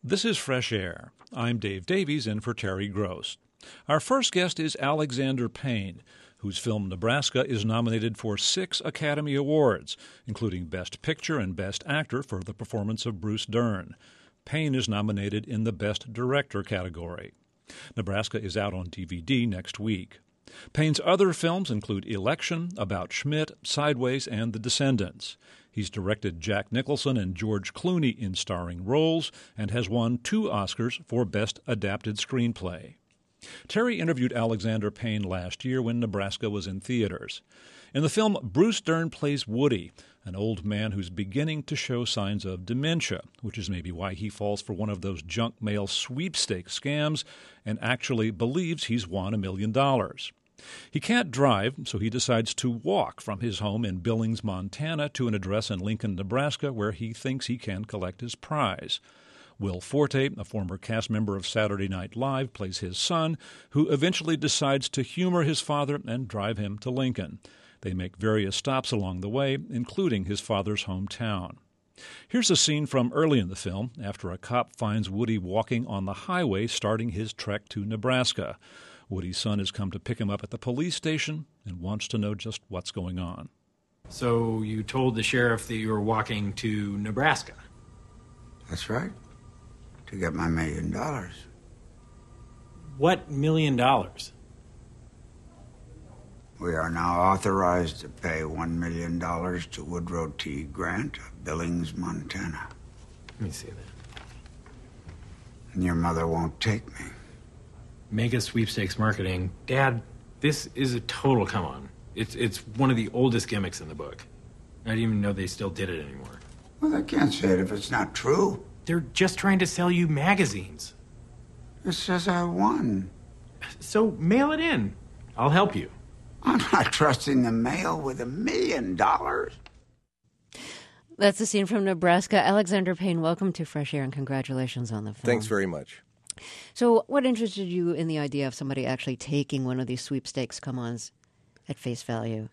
This is Fresh Air. I'm Dave Davies in for Terry Gross. Our first guest is Alexander Payne, whose film Nebraska is nominated for 6 Academy Awards, including Best Picture and Best Actor for the performance of Bruce Dern. Payne is nominated in the Best Director category. Nebraska is out on DVD next week. Payne's other films include Election, About Schmidt, Sideways, and The Descendants. He's directed Jack Nicholson and George Clooney in starring roles and has won 2 Oscars for Best Adapted Screenplay. Terry interviewed Alexander Payne last year when Nebraska was in theaters. In the film, Bruce Dern plays Woody, an old man who's beginning to show signs of dementia, which is maybe why he falls for one of those junk mail sweepstakes scams and actually believes he's won $1 million. He can't drive, so he decides to walk from his home in Billings, Montana, to an address in Lincoln, Nebraska, where he thinks he can collect his prize. Will Forte, a former cast member of Saturday Night Live, plays his son, who eventually decides to humor his father and drive him to Lincoln. They make various stops along the way, including his father's hometown. Here's a scene from early in the film, after a cop finds Woody walking on the highway starting his trek to Nebraska. Woody's son has come to pick him up at the police station and wants to know just what's going on. So you told the sheriff that you were walking to Nebraska? That's right. To get my $1 million. What $1 million? We are now authorized to pay $1 million to Woodrow T. Grant of Billings, Montana. Let me see that. And your mother won't take me. Mega sweepstakes marketing. Dad, this is a total come-on. It's one of the oldest gimmicks in the book. I didn't even know they still did it anymore. Well, they can't say it if it's not true. They're just trying to sell you magazines. It says I won. So mail it in. I'll help you. I'm not trusting the mail with $1 million. That's the scene from Nebraska. Alexander Payne, welcome to Fresh Air and congratulations on the film. Thanks very much. So what interested you in the idea of somebody actually taking one of these sweepstakes come-ons at face value?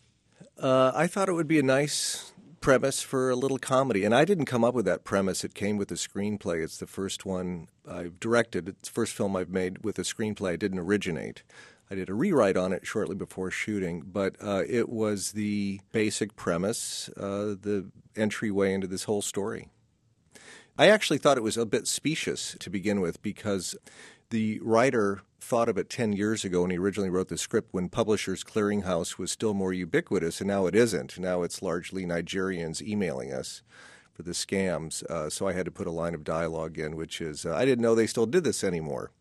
I thought it would be a nice premise for a little comedy. And I didn't come up with that premise. It came with the screenplay. It's the first one I've directed. It's the first film I've made with a screenplay. I didn't originate. I did a rewrite on it shortly before shooting, but it was the basic premise, the entryway into this whole story. I actually thought it was a bit specious to begin with because the writer thought of it 10 years ago when he originally wrote the script when Publishers Clearinghouse was still more ubiquitous, and now it isn't. Now it's largely Nigerians emailing us for the scams. So I had to put a line of dialogue in, which is, I didn't know they still did this anymore.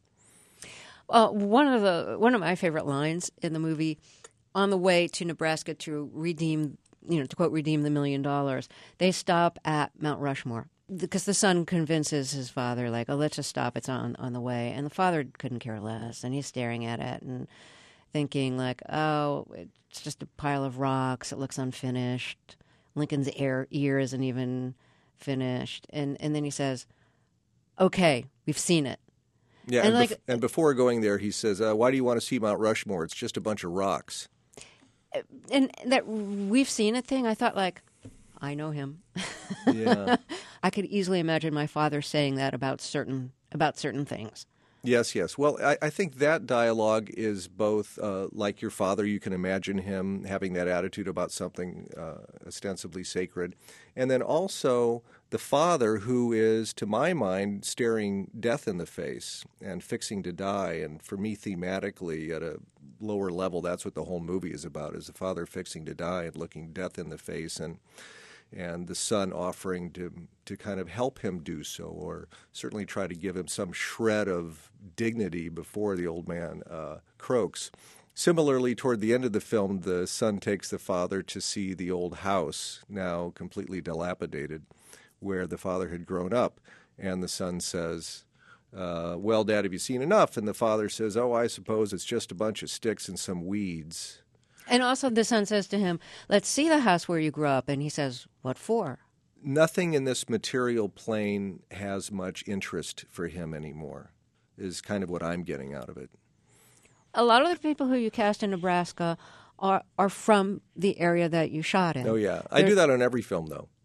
One of my favorite lines in the movie, on the way to Nebraska to redeem, to quote, redeem the $1 million, they stop at Mount Rushmore. Because the son convinces his father, like, oh, let's just stop. It's on the way. And the father couldn't care less. And he's staring at it and thinking, like, oh, it's just a pile of rocks. It looks unfinished. Lincoln's ear isn't even finished. And then he says, okay, we've seen it. Yeah, and before going there, he says, why do you want to see Mount Rushmore? It's just a bunch of rocks. And that we've seen it thing, I thought, like, I know him. Yeah. I could easily imagine my father saying that about certain things. Yes. Well, I think that dialogue is both like your father. You can imagine him having that attitude about something ostensibly sacred. And then also the father who is, to my mind, staring death in the face and fixing to die. And for me, thematically, at a lower level, that's what the whole movie is about, is the father fixing to die and looking death in the face and the son offering to kind of help him do so, or certainly try to give him some shred of dignity before the old man croaks. Similarly, toward the end of the film, the son takes the father to see the old house, now completely dilapidated, where the father had grown up. And the son says, well, Dad, have you seen enough? And the father says, oh, I suppose it's just a bunch of sticks and some weeds. And also the son says to him, let's see the house where you grew up. And he says, what for? Nothing in this material plane has much interest for him anymore, is kind of what I'm getting out of it. A lot of the people who you cast in Nebraska are from the area that you shot in. Oh, yeah. I do that on every film, though.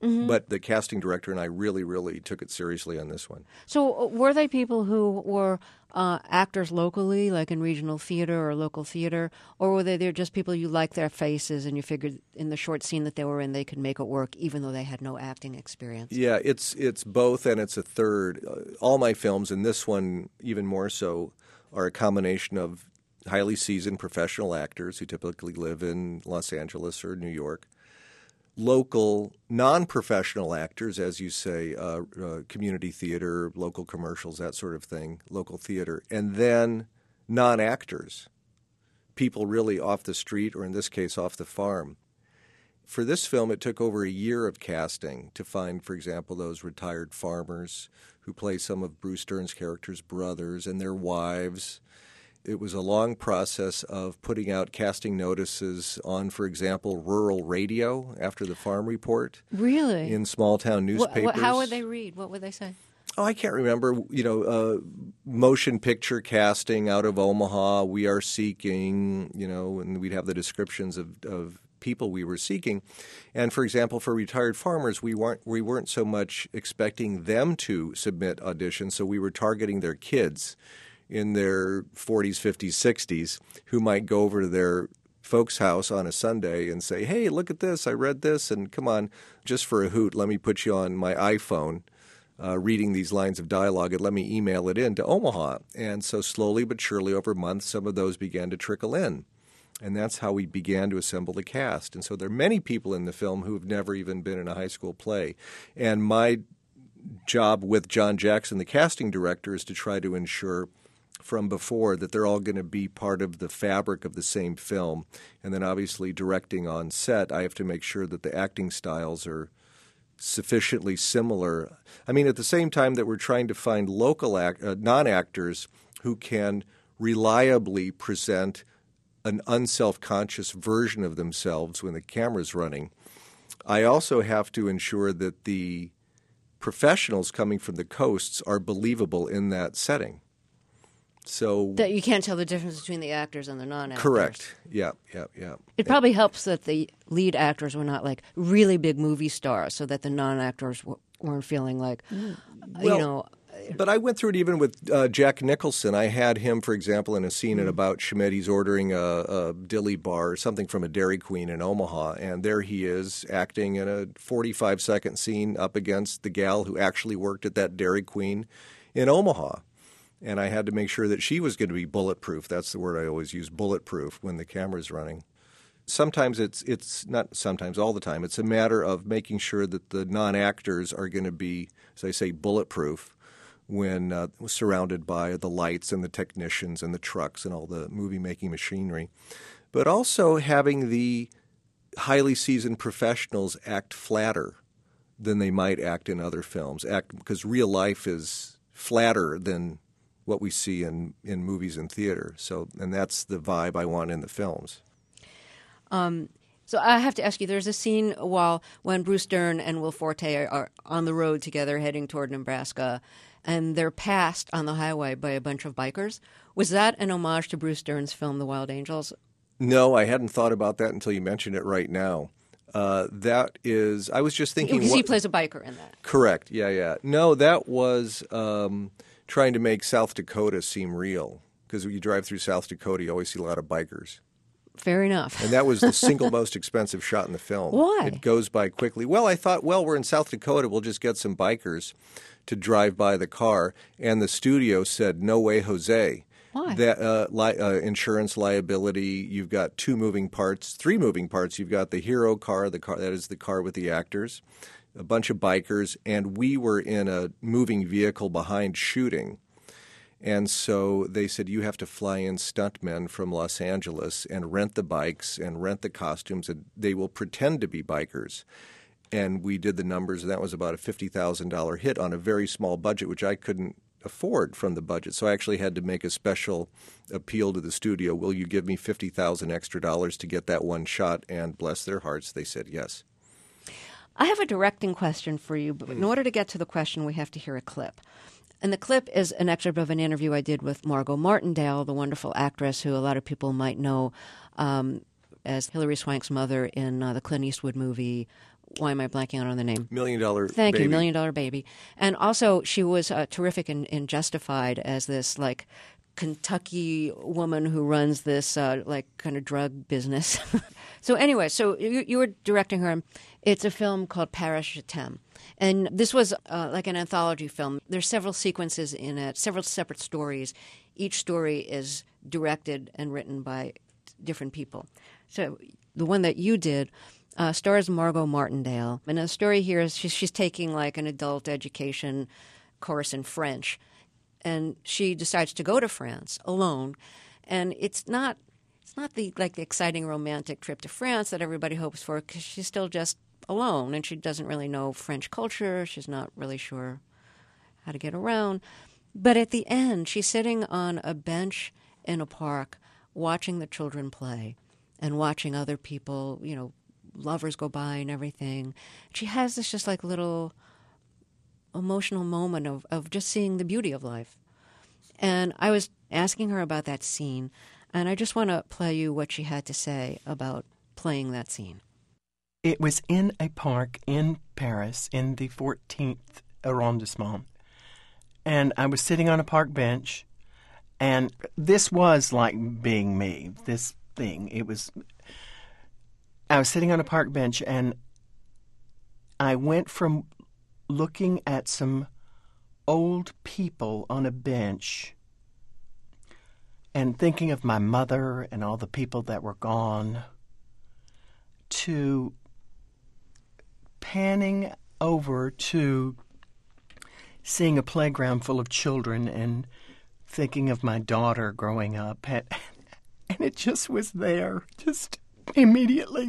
But the casting director and I really, really took it seriously on this one. So were they people who were actors locally, like in regional theater or local theater, or were they just people you liked their faces and you figured in the short scene that they were in they could make it work even though they had no acting experience? Yeah, it's both and it's a third. All my films, and this one even more so, are a combination of highly seasoned professional actors who typically live in Los Angeles or New York, local non-professional actors, as you say, community theater, local commercials, that sort of thing, local theater, and then non-actors, people really off the street or in this case off the farm. For this film, it took over a year of casting to find, for example, those retired farmers who play some of Bruce Dern's characters' brothers and their wives. It was a long process of putting out casting notices on, for example, rural radio after the farm report. Really? In small-town newspapers. How would they read? What would they say? Oh, I can't remember. Motion picture casting out of Omaha, we are seeking, and we'd have the descriptions of people we were seeking. And, for example, for retired farmers, we weren't so much expecting them to submit auditions, so we were targeting their kids in their 40s, 50s, 60s who might go over to their folks' house on a Sunday and say, hey, look at this, I read this, and come on, just for a hoot, let me put you on my iPhone reading these lines of dialogue and let me email it in to Omaha. And so slowly but surely over months, some of those began to trickle in. And that's how we began to assemble the cast. And so there are many people in the film who have never even been in a high school play. And my job with John Jackson, the casting director, is to try to ensure from before that they're all going to be part of the fabric of the same film. And then obviously directing on set, I have to make sure that the acting styles are sufficiently similar. I mean, at the same time that we're trying to find local non-actors who can reliably present an unself-conscious version of themselves when the camera's running, I also have to ensure that the professionals coming from the coasts are believable in that setting. So that you can't tell the difference between the actors and the non-actors. Correct. Yeah. It probably helps that the lead actors were not like really big movie stars, so that the non-actors weren't feeling like, But I went through it even with Jack Nicholson. I had him, for example, in a scene at about Schmitty's ordering a dilly bar or something from a Dairy Queen in Omaha, and there he is acting in a 45-second scene up against the gal who actually worked at that Dairy Queen in Omaha. And I had to make sure that she was going to be bulletproof. That's the word I always use, bulletproof, when the camera's running. Sometimes it's not sometimes, all the time. It's a matter of making sure that the non-actors are going to be, as I say, bulletproof when surrounded by the lights and the technicians and the trucks and all the movie-making machinery. But also having the highly seasoned professionals act flatter than they might act in other films, because real life is flatter than what we see in movies and theater. So, and that's the vibe I want in the films. So I have to ask you, there's a scene when Bruce Dern and Will Forte are on the road together heading toward Nebraska, and they're passed on the highway by a bunch of bikers. Was that an homage to Bruce Dern's film, The Wild Angels? No, I hadn't thought about that until you mentioned it right now. That is, I was just thinking... Because he plays a biker in that. Correct, yeah. No, that was trying to make South Dakota seem real. Because when you drive through South Dakota, you always see a lot of bikers. Fair enough. And that was the single most expensive shot in the film. Why? It goes by quickly. Well, I thought, we're in South Dakota, we'll just get some bikers to drive by the car. And the studio said, no way, Jose. Why? That insurance liability, you've got three moving parts. You've got the hero car, that is the car with the actors, a bunch of bikers, and we were in a moving vehicle behind shooting. And so they said, you have to fly in stuntmen from Los Angeles and rent the bikes and rent the costumes, and they will pretend to be bikers. And we did the numbers, and that was about a $50,000 hit on a very small budget, which I couldn't afford from the budget. So I actually had to make a special appeal to the studio. Will you give me $50,000 extra to get that one shot? And bless their hearts, they said yes. I have a directing question for you, but in order to get to the question, we have to hear a clip. And the clip is an excerpt of an interview I did with Margot Martindale, the wonderful actress who a lot of people might know as Hilary Swank's mother in the Clint Eastwood movie why am I blanking out on the name? $1 Million Thank Baby. you, $1 Million Baby. And also, she was terrific in Justified as this like Kentucky woman who runs this like kind of drug business. So anyway, so you were directing her. It's a film called Paris Je t'aime. And this was like an anthology film. There's several sequences in it, several separate stories. Each story is directed and written by different people. So the one that you did stars Margot Martindale. And the story here is she's taking like an adult education course in French. And she decides to go to France alone. And it's not the like the exciting romantic trip to France that everybody hopes for, because she's still just alone and she doesn't really know French culture. She's not really sure how to get around. But at the end, she's sitting on a bench in a park watching the children play and watching other people, you know, lovers go by and everything. She has this just like little emotional moment of just seeing the beauty of life. And I was asking her about that scene, and I just want to play you what she had to say about playing that scene. It was in a park in Paris, in the 14th arrondissement. And I was sitting on a park bench, and this was like being me, this thing. I was sitting on a park bench, and I went from looking at some old people on a bench and thinking of my mother and all the people that were gone to panning over to seeing a playground full of children and thinking of my daughter growing up. And it just was there, just immediately.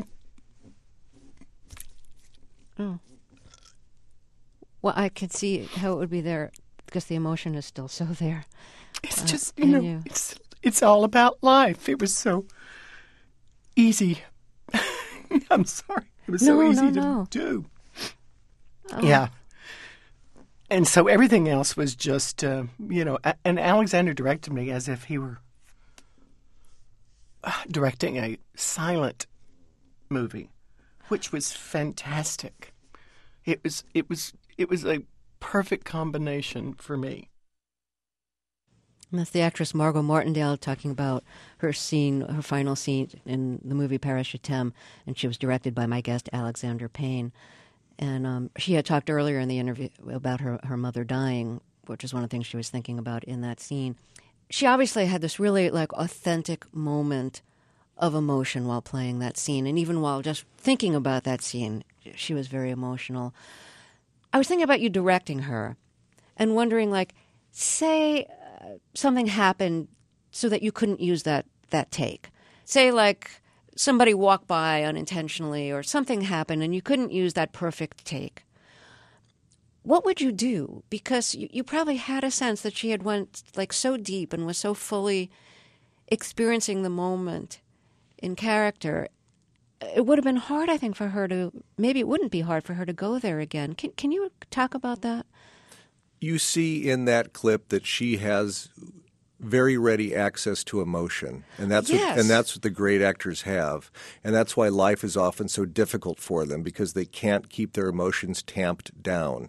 Oh. Well, I could see how it would be there because the emotion is still so there. It's just, it's all about life. It was so easy. I'm sorry. It was so easy to do. Oh. Yeah. And so everything else was just, and Alexander directed me as if he were directing a silent movie, which was fantastic. It was a perfect combination for me. And that's the actress Margot Martindale talking about her final scene in the movie Paris Je t'aime, and she was directed by my guest Alexander Payne. And she had talked earlier in the interview about her mother dying, which is one of the things she was thinking about in that scene. She obviously had this really like authentic moment of emotion while playing that scene, and even while just thinking about that scene, she was very emotional. I was thinking about you directing her and wondering, like, say something happened so that you couldn't use that take. Say, like, somebody walked by unintentionally or something happened and you couldn't use that perfect take. What would you do? Because you probably had a sense that she had went, like, so deep and was so fully experiencing the moment in character. It would have been hard, I think, for her to, maybe it wouldn't be hard for her to go there again. Can you talk about that? You see in that clip that she has very ready access to emotion, and that's what the great actors have, and that's why life is often so difficult for them, because they can't keep their emotions tamped down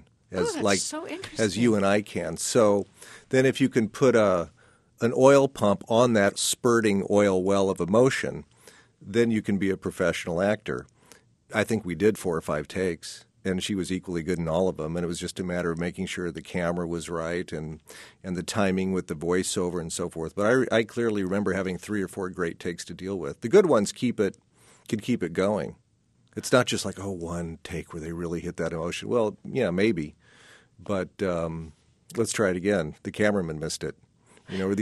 as you and I can. So then, if you can put an oil pump on that spurting oil well of emotion, then you can be a professional actor. I think we did 4 or 5 takes, and she was equally good in all of them. And it was just a matter of making sure the camera was right and the timing with the voiceover and so forth. But I clearly remember having 3 or 4 great takes to deal with. The good ones can keep it going. It's not just like, one take where they really hit that emotion. Well, yeah, maybe. But let's try it again. The cameraman missed it. Or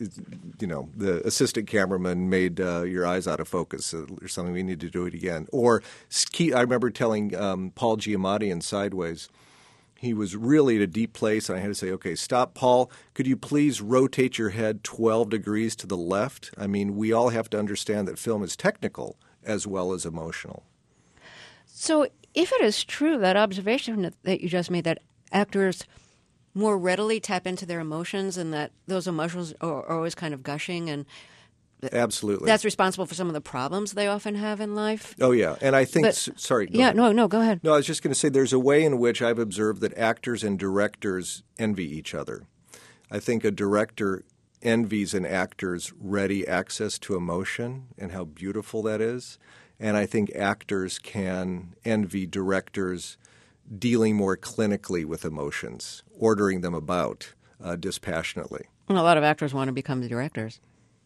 the assistant cameraman made your eyes out of focus or something. We need to do it again. Or I remember telling Paul Giamatti in Sideways, he was really at a deep place, and I had to say, okay, stop, Paul. Could you please rotate your head 12 degrees to the left? I mean, we all have to understand that film is technical as well as emotional. So if it is true, that observation that you just made, that actors more readily tap into their emotions and that those emotions are always kind of gushing and Absolutely. That's responsible for some of the problems they often have in life. Oh, yeah. And I think, sorry. Go ahead. No, go ahead. No, I was just going to say there's a way in which I've observed that actors and directors envy each other. I think a director envies an actor's ready access to emotion and how beautiful that is. And I think actors can envy directors dealing more clinically with emotions, ordering them about dispassionately. And a lot of actors want to become the directors.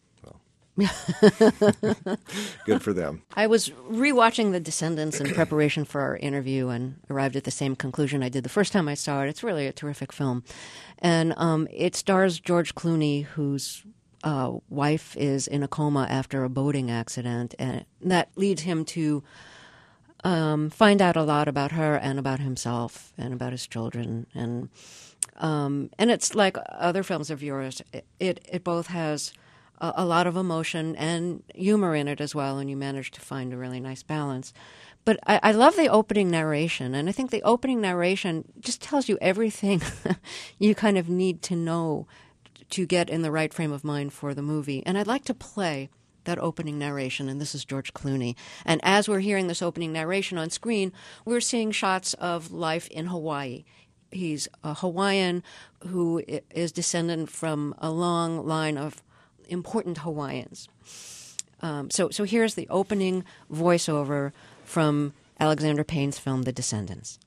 Good for them. I was rewatching The Descendants in preparation for our interview and arrived at the same conclusion I did the first time I saw it. It's really a terrific film. And it stars George Clooney, whose wife is in a coma after a boating accident. And that leads him to find out a lot about her and about himself and about his children. And it's like other films of yours. It both has a lot of emotion and humor in it as well, and you managed to find a really nice balance. But I love the opening narration, and I think the opening narration just tells you everything you kind of need to know to get in the right frame of mind for the movie. And I'd like to play that opening narration, and this is George Clooney. And as we're hearing this opening narration on screen, we're seeing shots of life in Hawaii. He's a Hawaiian who is descendant from a long line of important Hawaiians. So here's the opening voiceover from Alexander Payne's film, The Descendants.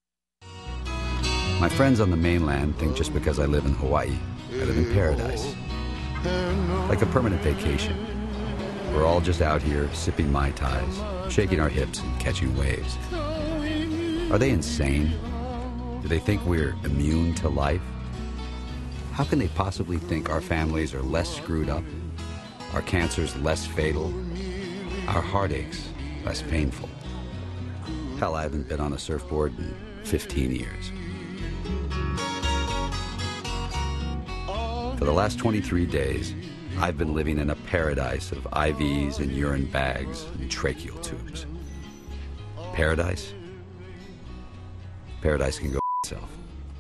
My friends on the mainland think just because I live in Hawaii, I live in paradise. Like a permanent vacation. We're all just out here sipping Mai Tais, shaking our hips and catching waves. Are they insane? Do they think we're immune to life? How can they possibly think our families are less screwed up, our cancers less fatal, our heartaches less painful? Hell, I haven't been on a surfboard in 15 years. For the last 23 days, I've been living in a paradise of IVs and urine bags and tracheal tubes. Paradise? Paradise can go itself.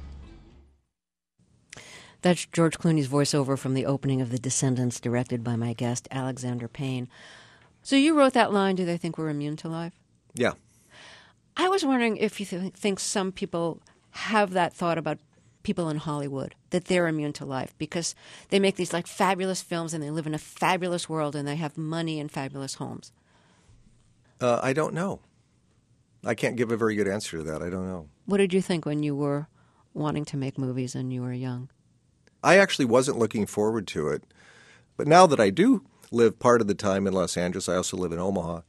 That's George Clooney's voiceover from the opening of The Descendants, directed by my guest, Alexander Payne. So you wrote that line, do they think we're immune to life? Yeah. I was wondering if you think some people have that thought about people in Hollywood, that they're immune to life because they make these like fabulous films and they live in a fabulous world and they have money and fabulous homes. I don't know. I can't give a very good answer to that. I don't know. What did you think when you were wanting to make movies and you were young? I actually wasn't looking forward to it. But now that I do live part of the time in Los Angeles, I also live in Omaha,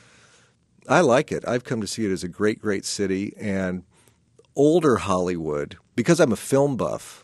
I like it. I've come to see it as a great, great city. And older Hollywood, because I'm a film buff,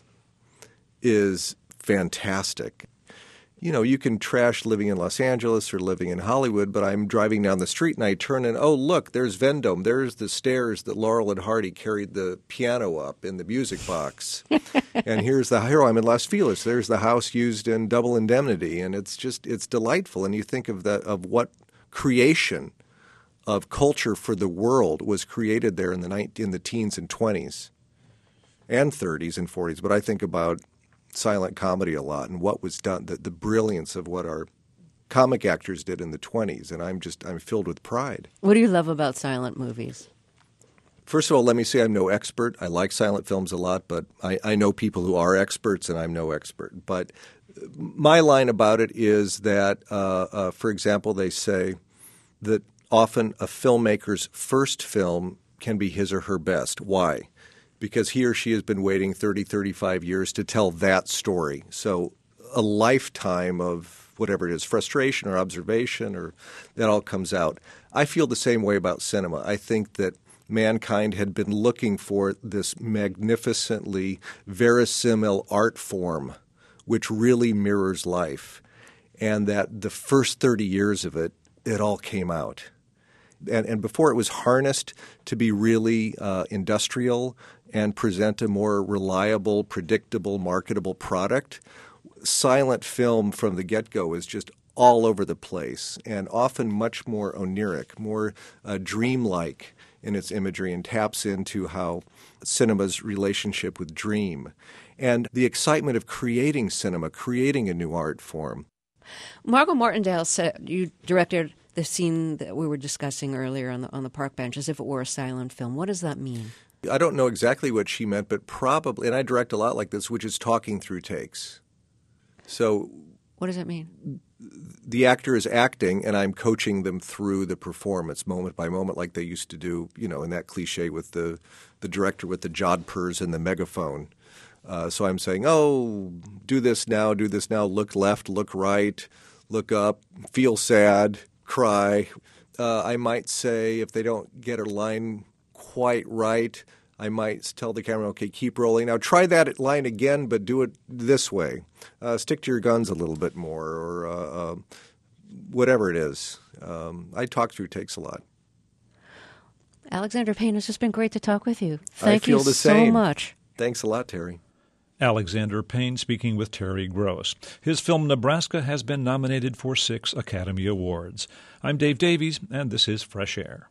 is fantastic. You know, you can trash living in Los Angeles or living in Hollywood, but I'm driving down the street and I turn and, oh, look, there's Vendome. There's the stairs that Laurel and Hardy carried the piano up in the music box. And here's the hero. I'm in Las Feliz. There's the house used in Double Indemnity. And it's delightful. And you think of what creation of culture for the world was created there in the teens and 20s and 30s and 40s. But I think about silent comedy a lot and what was done, the brilliance of what our comic actors did in the 20s, and I'm filled with pride. What do you love about silent movies? First of all, let me say I'm no expert. I like silent films a lot, but I know people who are experts, and I'm no expert. But my line about it is that, for example, they say that often a filmmaker's first film can be his or her best. Why? Because he or she has been waiting 30, 35 years to tell that story. So a lifetime of whatever it is, frustration or observation, or that all comes out. I feel the same way about cinema. I think that mankind had been looking for this magnificently verisimile art form which really mirrors life, and that the first 30 years of it all came out. And before it was harnessed to be really industrial and present a more reliable, predictable, marketable product, silent film from the get-go is just all over the place and often much more oniric, more dreamlike in its imagery, and taps into how cinema's relationship with dream and the excitement of creating cinema, creating a new art form. Margot Martindale said you directed the scene that we were discussing earlier on the park bench as if it were a silent film. What does that mean? I don't know exactly what she meant, but probably, and I direct a lot like this, which is talking through takes. So what does that mean? The actor is acting, and I'm coaching them through the performance moment by moment, like they used to do, in that cliche with the director with the jodhpurs and the megaphone. So I'm saying, do this now, look left, look right, look up, feel sad, cry. I might say, if they don't get a line quite right, I might tell the camera, okay, keep rolling. Now try that line again, but do it this way. Stick to your guns a little bit more, or whatever it is. I talk through takes a lot. Alexander Payne, it's just been great to talk with you. Thank you the so same. much. Thanks a lot, Terry. Alexander Payne speaking with Terry Gross. His film Nebraska has been nominated for 6 Academy Awards. I'm Dave Davies, and this is Fresh Air.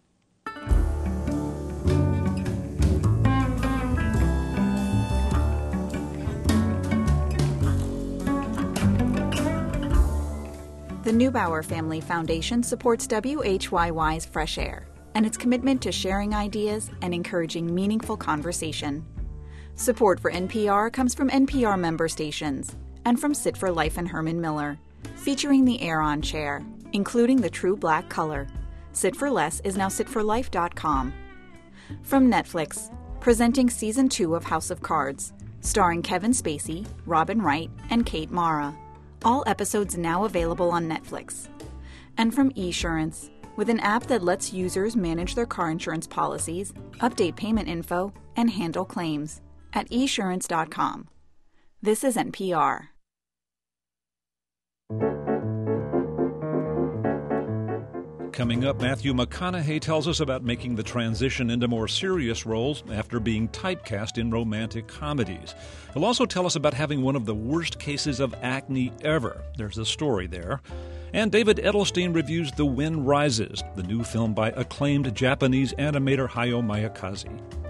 The Neubauer Family Foundation supports WHYY's Fresh Air and its commitment to sharing ideas and encouraging meaningful conversation. Support for NPR comes from NPR member stations and from Sit for Life and Herman Miller, featuring the Air-On chair, including the true black color. Sit for Less is now sitforlife.com. From Netflix, presenting Season 2 of House of Cards, starring Kevin Spacey, Robin Wright, and Kate Mara. All episodes now available on Netflix. And from Esurance, with an app that lets users manage their car insurance policies, update payment info, and handle claims at esurance.com. This is NPR. Coming up, Matthew McConaughey tells us about making the transition into more serious roles after being typecast in romantic comedies. He'll also tell us about having one of the worst cases of acne ever. There's a story there. And David Edelstein reviews The Wind Rises, the new film by acclaimed Japanese animator Hayao Miyazaki.